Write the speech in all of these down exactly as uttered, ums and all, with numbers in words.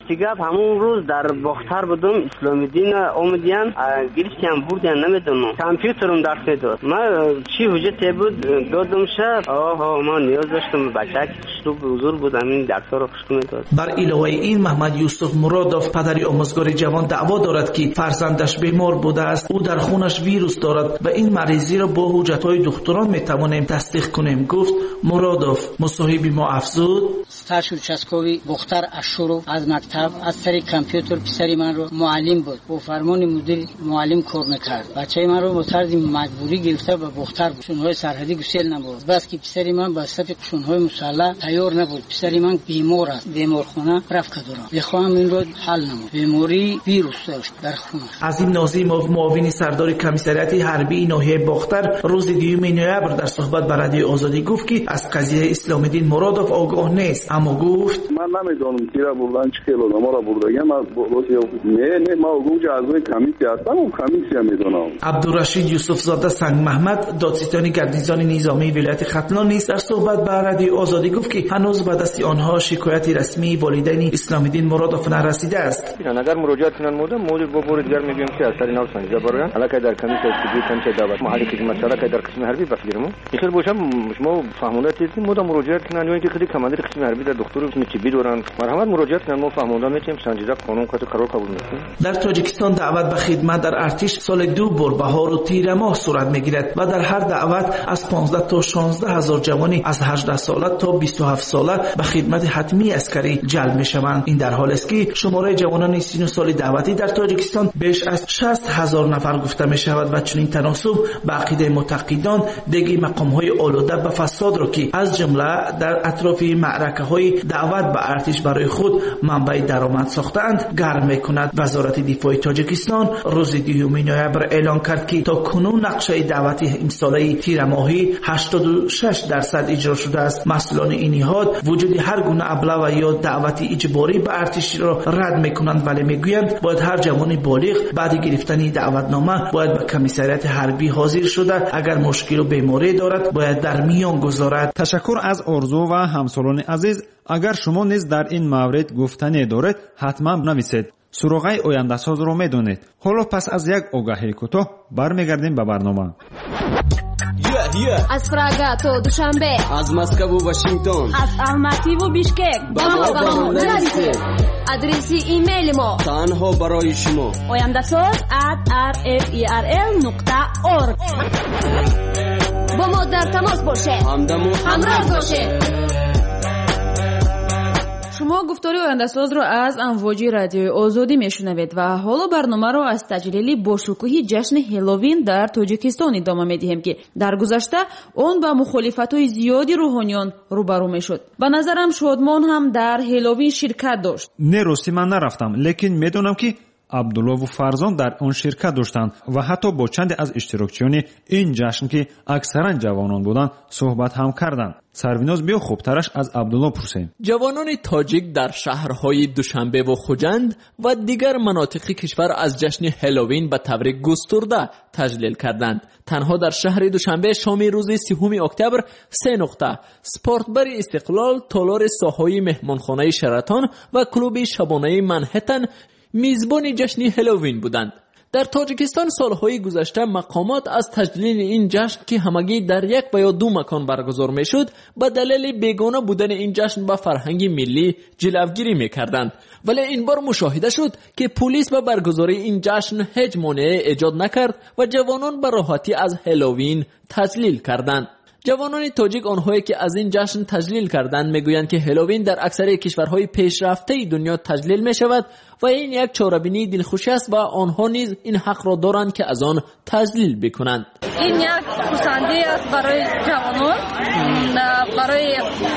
راستی گپ همون روز در باختر بودم، اسلام الدین اومدین گرفتیم بردن نمیدونم، کامپیوترم درس میداد. من چی حجت بود دادم شب. آها ما نیاز داشتم بچه که به حضور بودم این درس رو خوش میداد. بر علاوه این محمد یوسف مرادوف پدری آموزگار جوان دعوا دارد که فرزندش بیمار بوده است. او در خونش ویروس دارد و این مریضی را با حجت‌های دکتران میتوانیم تصدیق کنیم، گفت مرادوف. مصاحب ما افزود старший участковый بختر اشورو از مکتب از طریق کامپیوتر پسری من رو معلم بود، با فرمان مدیر معلم کار میکرد. بچه من رو با طرز مجبوری گرفته و بختر قشون‌های سرحدی گسیل نبود. بس که پسری من با صف قشون‌های مسلح تیار نبود. پسری من بیمار است، بیمارخانه رفت کدورم. بخوام این رو حل نمود. بیماری ویروس داشت در خونه. عظیم ناظیموف معاون سردار کمیسریات حربی ناحیه باختر روز دوم نوامبر در صحبت با رادیو آزادی گفت که از قضیه اسلام الدین مرادوف آگاه نیست، اما گفت من نمیدونم کی را بردن، چه کیلو ما را بردن. من نه نه ما گوج اعضای کمیته هستم، اون کمیته میدونم. عبدالرشید یوسف زاده سنگ محمد دادستان گردیزان نظامی ولایت ختلان نیز در صحبت با رادیو آزادی گفت که هنوز به دست آنها شکایت رسمی والدین اسلام الدین مرادوف نرسیده است. اگر مراجعه کنن مودم مودی با بور دیگر میگیم که اثری نو سنجا برای علاقه در کمیته استودیو کنچه دعوت محلی که مسئله که در قسم حربی بفگیرم بخیر باشم شما فهمونده چیزی مودم مراجعه کنن یا اینکه خیلی کماندار قسم حربی در دکتر میچبی دوران مرحمت مراجعه کنن ما فهمونده میتیم سنجیده قانون که قرار قبول میکنیم. در تاجیکستان دعوت به خدمت در ارتش سال دو بار بهار و تیر ماه صورت میگیرد و در هر دعوت از پانزده تا شانزده هزار جوانی از هجده ساله تا بیست و هفت ساله به خدمت حتمی عسکری جلب میشوند. این در حالی است که شماره جوانان سی و نه ساله دعوتی در تاجیکستان بیش از شصت هزار نفر گفته می شود و چنین تناسب به عقیده معتقدان دیگر مقام های آلوده به فساد را که از جمله در اطراف معرکه های دعوت به ارتش برای خود منبع درآمد ساختند گرم می کند. وزارت دفاع تاجیکستان روز دوم نوامبر اعلان کرد که تا کنون نقشه دعوتی امساله تیر ماهی هشتاد و شش درصد اجرا شده است. مسئولان این نهاد وجود هر گونه ابله یا دعوت اجباری به ارتش را رد می کنند، ولی می گویند باید هر جوان بالغ بعد گرفتن دعوتنامه باید به کمیسریات حربی حاضر شده، اگر مشکل و بیماری دارد باید در میان گذارد. تشکر از آرزو و همسالان عزیز. اگر شما نیز در این مورد گفتنی دارید حتما بنویسید. سروغه آینده ساز رو میدونید. حالا پس از یک آگاهی کوتاه برمیگردیم به برنامه. Yeah, yeah. از پراگا تا دوشنبه، از مسکو و واشنگتن، از الماتی و بیشکک با ما با ما نرسید. آدرس ایمیل ما تنها برای شما آینده ساز ات آر اف ای آر ال نقطه اورگ. با ما در تماس باشه، همدم و همراه باشه. شما گفتاری آینده ساز رو از امواج رادیو آزادی میشنوید و حالا برنامه رو از تجلیل باشکوهی جشن هالووین در تاجیکستان ادامه میدیم که در گذشته اون با مخالفت‌های زیادی روحانیان روبرو میشد. به نظرم شادمان هم در هالووین شرکت داشت. نه راستی من نرفتم، لیکن میدونم که عبدالله و فرزان در آن شرکت داشتند و حتی با چند از اشتراکچیان این جشن که اکثرا جوانان بودند صحبت هم کردند. سرویناز بیا خوبترش از عبدالله پرسیم. جوانان تاجیک در شهرهای دوشنبه و خوجند و دیگر مناطق کشور از جشن هالووین به طور گسترده تجلیل کردند. تنها در شهر دوشنبه شام روز سوم اکتبر سه نقطه سپورت بر استقلال، تالار ساحای مهمانخانه شراتون و کلوب شبانه منهتن میزبان جشن هالووین بودند. در تاجیکستان سالهای گذشته مقامات از تجلیل این جشن که همگی در یک و یا دو مکان برگزار میشد به دلیل بیگانه بودن این جشن به فرهنگ ملی جلوگیری میکردند، ولی این بار مشاهده شد که پلیس به برگزاری این جشن هیچ مانعی ایجاد نکرد و جوانان به راحتی از هالووین تجلیل کردند. جوانان تاجیک آنهایی که از این جشن تجلیل کردند میگویند که هالووین در اکثر کشورهای پیشرفته دنیا تجلیل می شود و این یک چاره‌بینی دلخوشی است و آنها نیز این حق را دارند که از آن تجلیل بکنند. این یک خرسندی است برای جوانان، برای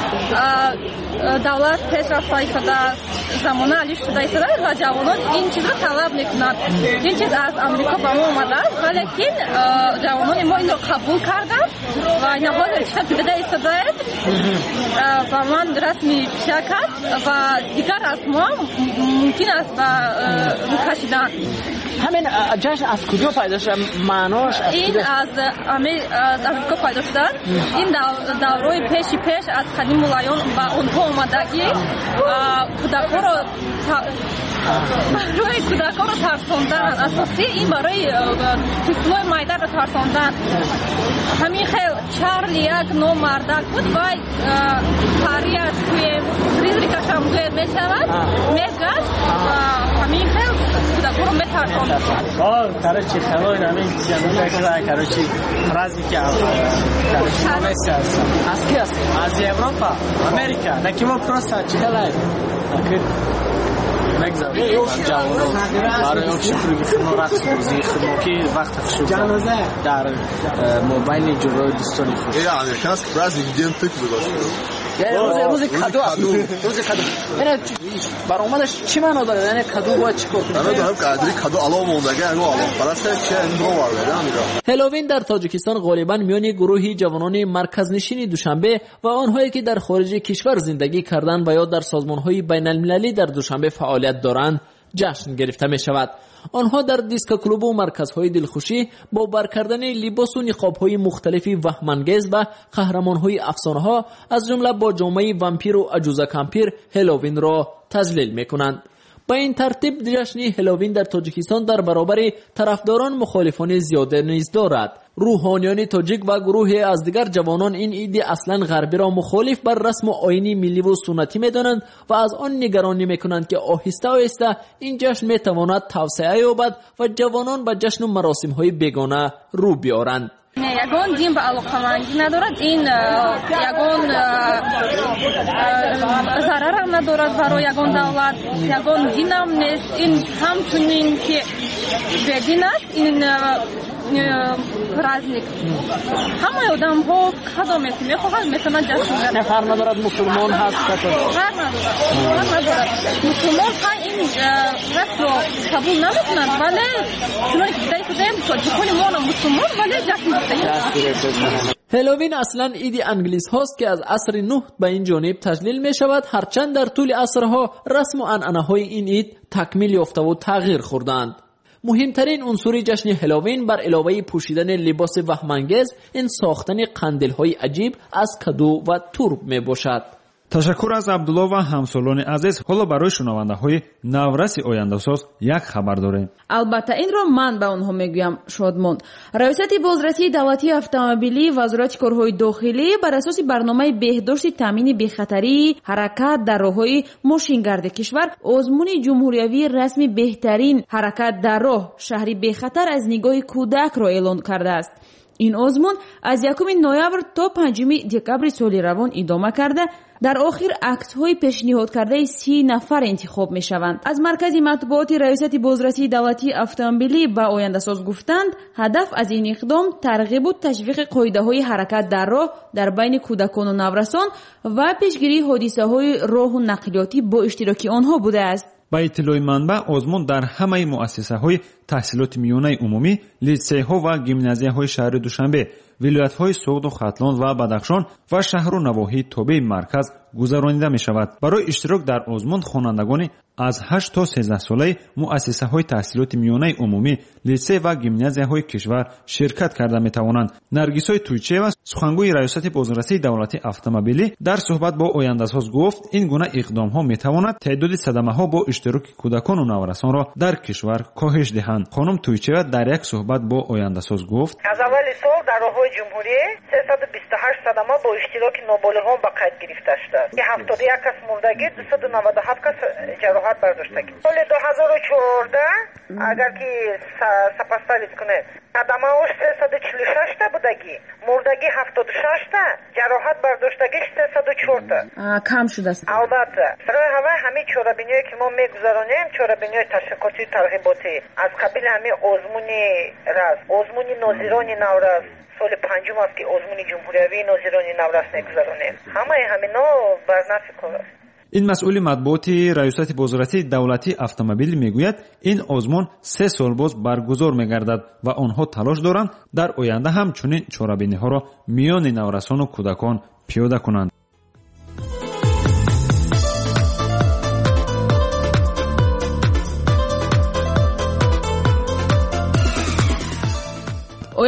دولت پیشرفته شده زمانه علی شده شده و جوانان این چیز را طلب میکنند. این چیز از امریکا به ما آمده است ولی جوانان ما این را قبول کردند و این حال رشته بده ایستاده و من رسمی شرکت و دیگر از ما ممکن است و کشیدن. همین جشن از کجا پیدا شد؟ معناش این از از آمریکا پیدا شده. این دورای پیشی پیش از قدیم مولایان با اونها اومدگی کودک‌ها رو برای کودک‌ها رو ترساندن. اساسی این برای طفلای مایده رو ترساندن. همین خیلی چارلی یک نو مردک بود و پریش توی ریزریکش هم میشود میگشت و همین خیلی کودک‌ها رو میترساند. آه کرچی خلای همین جمعه که کرچی رازی که کرچی از کی است؟ از اروپا امریکا نکیم پروسا چیکلای نگذار جوانو برای اون شکری خنورات موزی خموکی وقت شد در موبایل جلوی دوستانی خود ای امریکاست برای دیدیم فکر بگذاشت روز روز کادو است روز کادو اینا برآمدش چی معنا داره یعنی کادو باید چیکار کنه من دارم قدری کادو علاوه موندگی انو علاوه پرسته چه اندرو وارده نمیگم هالووین در تاجیکستان غالبا میان گروهی جوانان مرکزنشین دوشنبه و آنهایی که در خارج کشور زندگی کردند و یا در سازمان‌های بین‌المللی در دوشنبه فعالیت دارند جشن گرفته می شود. آنها در دیسک کلوب و مرکزهای دلخوشی با بر کردن لباس و نقاب‌های مختلفی وهم‌انگیز و قهرمان‌های افسانه‌ها از جمله با جامعه وامپیر و عجوزه کمپیر هالووین را تجلیل می‌کنند. با این ترتیب جشن هالووین در تاجیکستان در برابر طرفداران مخالفان زیاده نیز دارد. روحانیان تاجیک و گروهی از دیگر جوانان این عید اصلا غربی را مخالف بر رسم و آیین ملی و سنتی می‌دانند و از آن نگرانی می‌کنند که آهسته آهسته این جشن می‌تواند توسعه یابد و جوانان به جشن و مراسم‌های بیگانه رو بیارند. یگان دین به علاقمندی ندارد. این یگان ضرر هم ندارد برای یگان دولت. یگان دین هم نیست. این همچنین که بدین است این پرازنیک همه آدم ها کدام میتونه میخواهد میتونه جشن بگیرند. نه فرق ندارد مسلمان هست کتاب فرق ندارد فرق ندارد مسلمان ها این رسم رو قبول نمیکنند ولی چنانکه دیده شده تاجیکان ما مسلمان ولی جشن بگیرند. هالووین اصلا عید انگلیس هاست که از عصر نوح به این جانب تجلیل می شود، هرچند در طول عصرها رسم و عنعنه های این عید تکمیل یافته و تغییر خوردند. مهمترین عنصر جشن هالووین بر علاوه پوشیدن لباس وهم‌انگیز این ساختن قندیل‌های عجیب از کدو و تورب می باشد. تشکر از عبدالله و همسالان عزیز. حالا برای شنونده‌های نورس آینده‌ساز یک خبر داریم. البته این را من به آنها میگویم شادمان. ریاست بازرسی دولتی اتومبیلی وزارت کارهای داخلی بر اساس برنامه بهداشت تامین بی‌خطری حرکت در راه‌های ماشینگرد کشور آزمون جمهوریوی رسمی بهترین حرکت در راه شهری بی‌خطر از نگاه کودک را اعلان کرده است. این آزمون از یکم نوامبر تا پنجم دکبر سال روان ادامه کرده. در آخر عکس‌های پیشنهاد کرده سی نفر انتخاب می‌شوند. از مرکز مطبوعات ریاست بازرسی دولتی اتومبیلی به آینده‌ساز گفتند هدف از این اقدام ترغیب و تشویق قاعده‌های حرکت در راه در بین کودکان و نورسان و پیشگیری حادثه‌های راه و نقلیاتی با اشتراک آنها بوده است. با اطلاع منبع آزمون در همه مؤسسه‌های تحصیلات میانه عمومی، لیسه‌ها و گیمنازیه‌های شهر دوشنبه، ولایت‌های سوغد و ختلان و بدخشان و شهر و نواحی تابع مرکز گذرانیده می‌شود. برای اشتراک در آزمون خوانندگان از هشت تا سیزده ساله مؤسسه‌های تحصیلات میانه عمومی، لیسه و گیمنازیه‌های کشور شرکت کرده می‌توانند. نرگس‌های تویچیوا سخنگوی ریاست بازرسی دولتی اتومبیلی در صحبت با آینده‌ساز گفت این گونه اقدام‌ها می‌تواند تعداد صدمه‌ها با اشتراک کودکان و نورسان را در کشور کاهش دهند. خانم تویچیوا در یک صحبت با آینده‌ساز گفت از اول سال در راه‌های جمهوری سیصد و بیست و هشت صدمه با اشتراک نابالغان به قید گرفته شده که هفتاد و یک کس مردگی، دویست و نود و هفت کس جراحت برداشتگی. سال دو هزار و چهارده اگر که سپاسدارید کنید صدمه اوش سیصد و چهل و شش تا بودگی، مردگی هفتاد و شش تا، جراحت برداشتگیش سیصد و چهار تا. کم شده است. البته برای همه همین چاره‌بینی‌ای که ما می‌گذرانیم چاره‌بینی‌های تشویقاتی ترغیباتی از قبیل همین آزمونی راز، آزمونی ناظران نوروز سال پنجم است که آزمون جمهوریوی ناظران نوروز می‌گذرانیم. همه همینا بر نفع کار است. این مسئول مطبوعاتی ریاست بازرسی دولتی اتومبیل میگوید این آزمون سه سال باز برگزار میگردد و آنها تلاش دارند در آینده هم چنین چاره‌بینی‌ها را میان نورسان و کودکان پیاده کنند.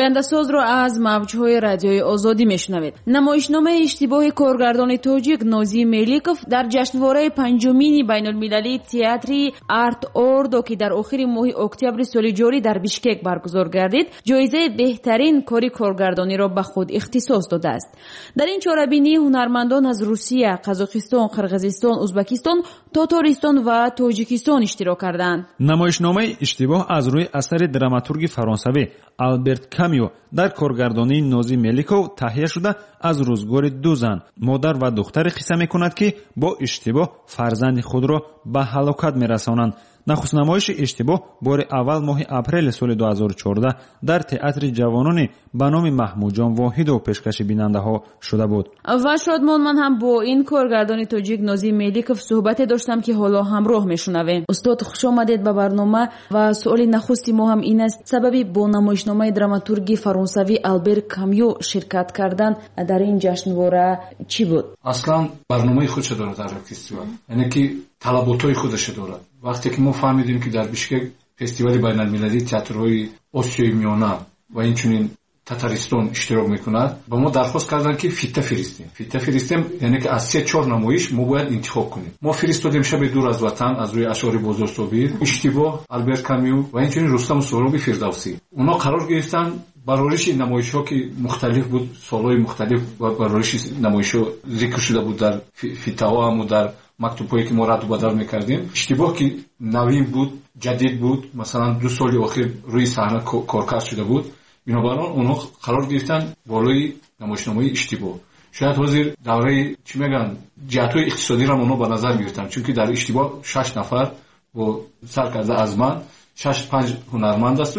ояндасозро аз мавҷҳои радиои озодӣ мешунавед. намоишномаи иштибоҳи коргардони тоҷик Нозим Меликов дар ҷашнвораи панҷумини байнулмилалии театри Арт Ордо ки дар охири моҳи октябри соли ҷорӣ дар Бишкек баргузор гардид, ҷоизаи беҳтарин кори коргардониро ба худ ихтисос додааст. дар ин чорабинӣ ҳунармандон аз Русия, Қазоқистон, Қирғизистон, Узбекистон, Тотористон ва Тоҷикистон иштирок карданд. намоишномаи иштибоҳ аз рӯи асари драматурги фаронсавӣ Алберт Камю дар коргардонии Нозим Меликов таҳия шуда аз рӯзгори ду зан, модар ва духтаре қисса мекунад ки бо иштибоҳ фарзанди худро ба ҳалокат мерасонанд. нахустнамоиши иштибоҳ бори аввал моҳи апрели соли ду ҳазору чордаҳ дар театри ҷавонони ба номи Маҳмудҷон Воҳидов пешкаши бинандаҳо шуда буд. ва шодмон ман ҳам бо ин коргардони тоҷик Нозим Меликов суҳбате доштам ки ҳоло ҳамроҳ мешунавем. устод хуш омадед ба барнома ва суоли нахусти мо ҳам ин аст, сабаби бо намоишномаи драматурги фаронсавӣ Алберт Камю ширкат кардан дар ин ҷашнвора чӣ буд? аслан барномаи худша дорад ҳар фестивал, яъне ки талаботҳои худша дорад. вақте ки мо фаҳмидем ки дар Бишкек фестивали байналмилалии театрҳои Осиёи Миёна ва инчунин Татаристон иштирок мекунад, ба мо дархост карданд ки фита фиристем. фита фиристем яъне ки аз се чор намоиш мо бояд интихоб кунем. мо фиристодем шаби дур аз ватан аз рӯи ашъори Бозор Собир, иштибоҳ, Алберт Камю ва инчунин Рустаму Сороби Фирдавсӣ. онҳо қарор гирифтанд барориши намоишҳо ки мухталиф буд, солҳои мухталиф ва барориши намоишҳо зикр шуда буд дар фитаҳо ҳаму дар мактубҳое ки мо раду бадал мекардем. иштибоҳ ки навин буд, ҷадид буд, масалан ду соли охир рӯи саҳна коркард шуда буд. бинобар он онҳо қарор гирифтанд болои намоишномаи иштибоҳ. шояд ҳозир давраи чӣ мегӯянд ҷиҳатҳои иқтисодиро онҳо ба назар гирифтанд, чунки дар иштибоҳ шаш нафар бо сар карда аз ман шаш панҷ ҳунарманд асту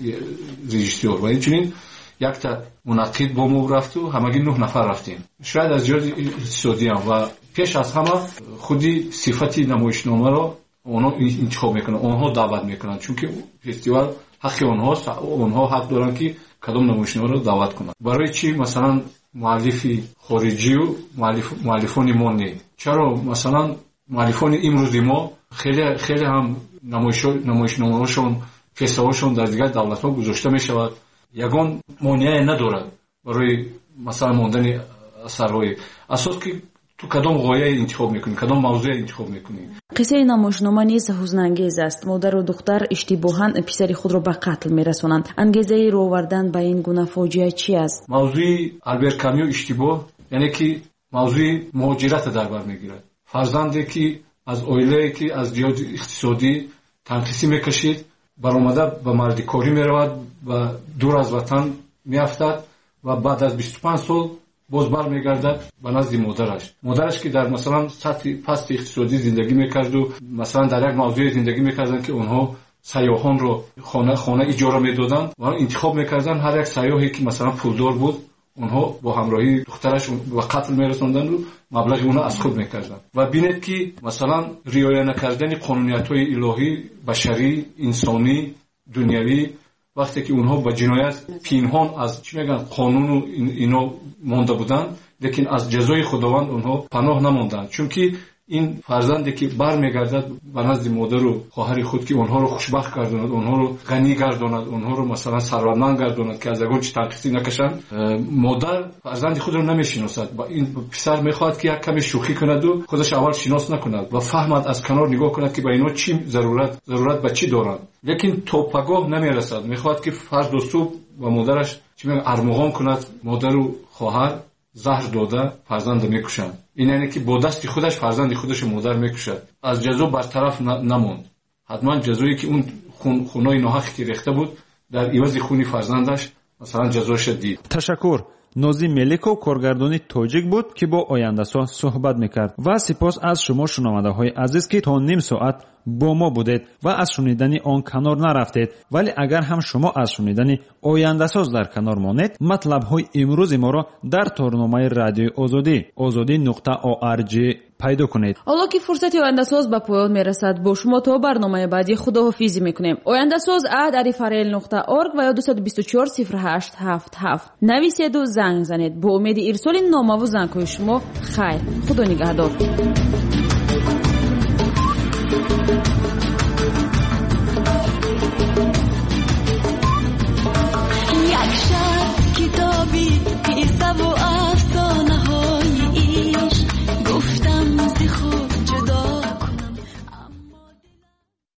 режиссёр ва инчунин якта мунаққид бо мо рафту ҳамагӣ нӯҳ нафар рафтем. шояд аз ҷиҳати иқтисодиам ва пеш аз ҳама худи сифати намоишномаро онҳо интихоб мекунанд, онҳо даъват мекунанд, чунки фестивал ҳаққи онҳост, онҳо ҳақ доранд ки кадом намоишномаро даъват кунанд. барои чӣ масалан муаллифи хориҷию муаллифони мо не? чаро масалан муаллифони имрӯзи мо хеле хеле ҳам намоишномаҳошон, песаҳошон дар дигар давлатҳо гузошта мешавад. ягон монеае надорад барои масалан мондани асарҳои асос ки ту кадом ғояе интихоб мекунӣ, кадом мавзӯе интихоб мекунӣ. қиссаи намоишнома низ ҳузнангез аст. модару духтар иштибоҳан писари худро ба қатл мерасонанд. ангезаи ровардан ба ин гуна фоҷиа чӣ аст? мавзӯи Алберт Камю иштибоҳ яъне ки мавзӯи муҳоҷирата дар бар мегирад. фарзанде ки аз оилае ки аз ҷиҳати иқтисодӣ танқисӣ мекашид, баромада ба мардикорӣ меравад ва дур аз ватан меафтад ва баъд аз бисту панҷ сол боз бармегардад ба назди модараш. модараш ки дар масалан сатҳи пасти иқтисодӣ зиндагӣ мекарду, масалан дар як мавзӯе зиндагӣ мекарданд ки онҳо сайёҳонро хона хона иҷора медоданд ва интихоб мекарданд ҳар як сайёҳе ки масалан пулдор буд, онҳо бо ҳамроҳии духтараш ба қатл мерасонданду маблағи оно аз худ мекарданд. ва бинед ки масалан риоя накардани қонуниятҳои илоҳӣ, башарӣ, инсонӣ, дунявӣ, вақте ки онҳо ба ҷиноят пинҳон аз чӣ мегӯянд қонуну ино монда буданд, лекин аз ҷазои худованд онҳо паноҳ намонданд, чунки ин фарзанде ки бармегардад ба назди модару хоҳари худ ки онҳоро хушбахт гардонад, онҳоро ғанӣ гардонад, онҳоро масалан сарватманд гардонад ки аз ягон чӣ танқисӣ накашанд, модар фарзанди худро намешиносад. ин писар мехоҳад ки як каме шӯхӣ кунаду худаш аввал шинос накунад ва фаҳмад, аз канор нигоҳ кунад ки ба инҳо чӣ зарурат зарурат ба чӣ доранд, лекин то пагоҳ намерасад. мехоҳад ки фарду субҳ ба модараш чӣ мегӯянд армуғон кунад, модару хоҳар заҳр дода фарзанда мекушанд. ин яъне ки бо дасти худаш фарзанди худашо модар мекушад. аз ҷазо бартараф намонд. ҳатман ҷазое ки он хунои ноҳақе ки рехта буд дар ивази хуни фарзандаш масалан ҷазоаша дид. ташаккур. Нозим Меликов коргардони тоҷик буд ки бо ояндасоз суҳбат мекард. ва сипос аз шумо шунавандаҳои азиз ки то ним соат бо мо будед ва аз шунидани он канор нарафтед. вале агар ҳам шумо аз шунидани ояндасоз дар канор монед, матлабҳои имрӯзи моро дар торномаи радиои озодӣ озодӣ нуқта орг пайдо кунед. ҳоло ки фурсати ояндасоз ба поён мерасад, бо шумо то барномаи баъдӣ худоҳофизӣ мекунем. ояндасоз ад арифарел нуқта орг ва ё ду ду чор сифр ҳашт ҳафт ҳафт нависеду занг занед. бо умеди ирсоли номаву зангҳои шумо хайр. худо нигаҳдор.